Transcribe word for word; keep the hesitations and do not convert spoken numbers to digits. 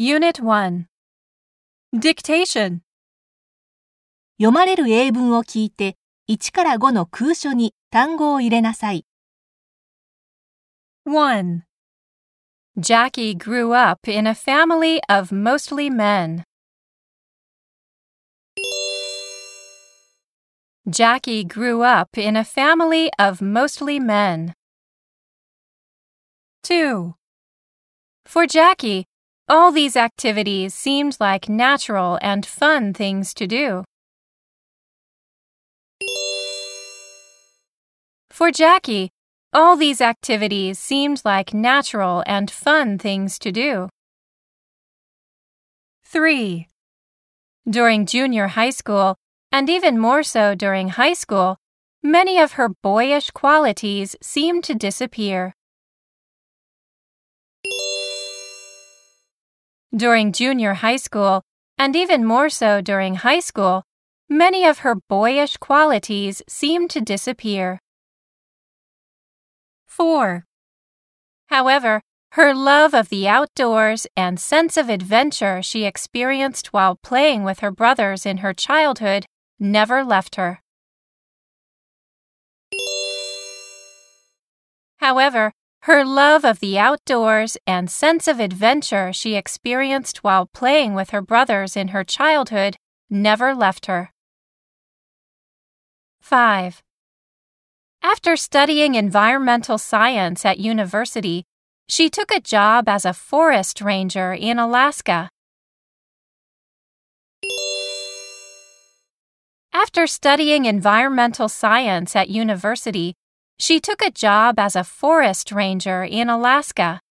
Unit one. Dictation. 読まれる英文を聞いていちからごの空書に単語を入れなさい。 one. Jackie grew up in a family of mostly men. Jackie grew up in a family of mostly men. two. For Jackie, all these activities seemed like natural and fun things to do. For Jackie, all these activities seemed like natural and fun things to do. three. During junior high school, and even more so during high school, many of her boyish qualities seemed to disappear. During junior high school, and even more so during high school, many of her boyish qualities seemed to disappear. four. However, her love of the outdoors and sense of adventure she experienced while playing with her brothers in her childhood never left her. However, her love of the outdoors and sense of adventure she experienced while playing with her brothers in her childhood never left her. five. After studying environmental science at university, she took a job as a forest ranger in Alaska. After studying environmental science at university, she took a job as a forest ranger in Alaska.